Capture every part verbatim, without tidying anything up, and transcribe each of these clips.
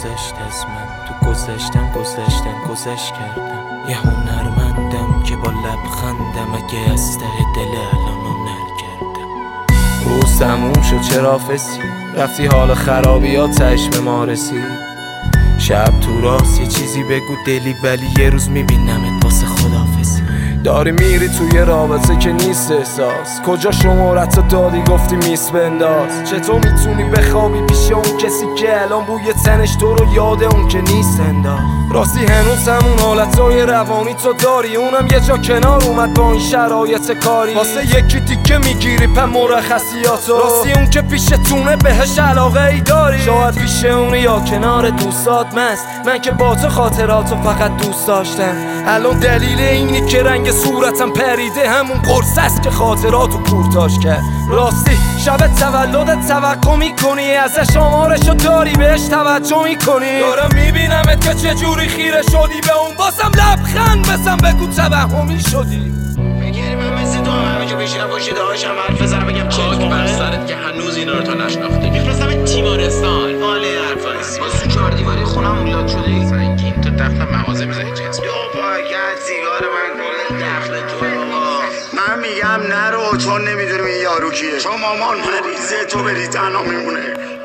گذشت از من، تو گذشتم گذشتم گذشت کردم. یه هنرمندم که با لبخندم اگه از ته دل الان هنر کردم. روز تموم شد چرا فسی رفتی حال خرابی ها چشم ما رسید. شب تو راست یه چیزی بگو دلی ولی یه روز میبینمت واسه خدافزی. داری میری توی رابطه که نیست احساس، کجا شمارت رو دادی گفتی میس بنداز. چطور میتونی بخوابی پیش اون کسی که الان بوی تنش تو رو یاد اون که نیست انداز. راستی هنوز همون حالتهای روانی تو داری، اونم یه جا کنار اومد با این شرایط کاری. واسه یکی دیگه میگیری پا مرخصیاتو، راستی اون که پیشتونه بهش علاقه ای داری. شاید پیش اونه یا کنار دوستات مست، من که با تو خاطراتو فقط دوست داشتم. الان دلیل اینی که رنگ صورتم پریده همون قرص است که خاطراتو کورتاش کرد. راستی شب تولدت توقع میکنی ازش آمارشو داری بهش توجه میکنی. دارم میبینمت که چجوری خیره شدی به اون، بازم لبخند بزن بگو توهمی شدی. بگیری من مثل تو همه جا بشینم پشت داشتم حرف بزنم بگم خاک بر سرت که هنوز اینا رو تا نشناخته. میفرستم تیمارستان ماله حرفایی با سو چهار دیواری خونم اولاد شده. سنگین تو دفتر مغازه میزنی جنس بیا پاکت سیگار من کل دخل تو. من میگم نرو چون نمیدونم این یارو کیه، چون مامان مریضه تو بری تنها میمونه.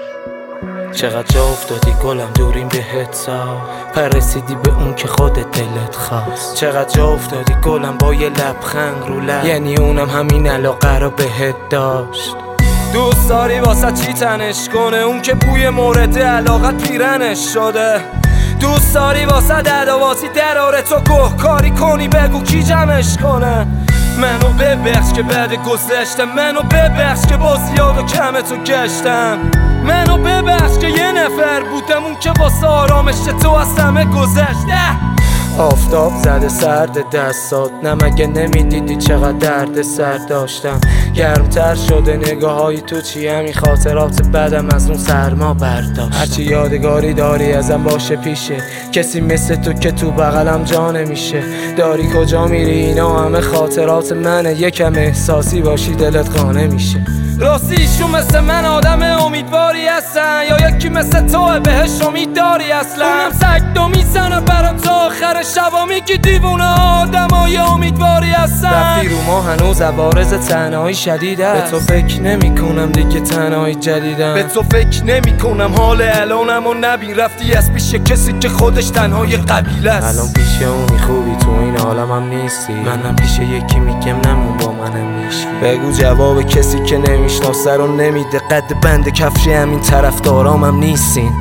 چقدر جا افتادی گلم دوریم بهت سا، پرسیدی به اون که خودت دلت خواست. چقدر جا افتادی گلم با یه لبخند رو لب، یعنی اونم همین علاقه رو بهت داشت. دوست داری واسه چی تنش کنه اون که بوی مورد علاقت پیرنش شده. دوست داری واسه ددواسی دراره تو گوه کاری کنی بگو کی جمعش کنه. منو ببخش که بعد گذشتم، منو ببخش که با زیاد و کم تو گشتم. منو ببخش که یه نفر بودم اون که واسه آرامش تو از همه گذشته. آفتاب زده سرد دستات، نه مگه نمیدیدی چقدر درد سر داشتم. گرمتر شده نگاه های تو چی همین خاطرات بدم از اون سرما برداشتم. هرچی یادگاری داری ازم باشه پیشه، کسی مثل تو که تو بغلم جا نمیشه. داری کجا میری اینا همه خاطرات منه، یکم احساسی باشی دلت خانه میشه. راستی ایشون مثل من آدم امیدواری هستن یا یکی مثل تو بهش امید داری اصلا؟ اونم سگدو میزنه برا تا آخر شبا میگی دیوونه آدم های امیدواری هستن. رفتی رو ما هنوز عوارض تنهایی شدید است، به تو فکر نمی کنم دیگه تنهایی جدیدم. به تو فکر نمی کنم حال الانم و نبین رفتی از پیش کسی که خودش تنهای قبیله است. الان پیش اونی خوبی تو این عالمم نیستی، منم پیش یکی میگم نمون با منم میشی. بگو جواب کسی که نمیشناسه رو نمیده، قد بند کفش همین طرفدارامم نیستین.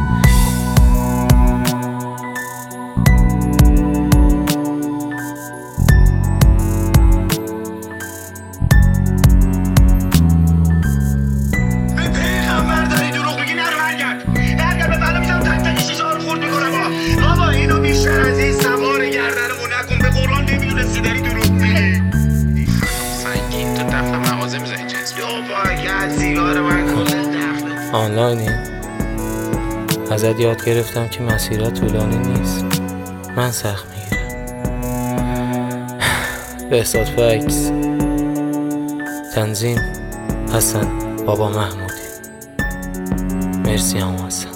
آنلاینی ازت یاد گرفتم که مسیرها طولانی نیست، من سخت میگیرم. بهزاد فکس، تنظیم حسن بابا محمودی. مرسی هم حسن.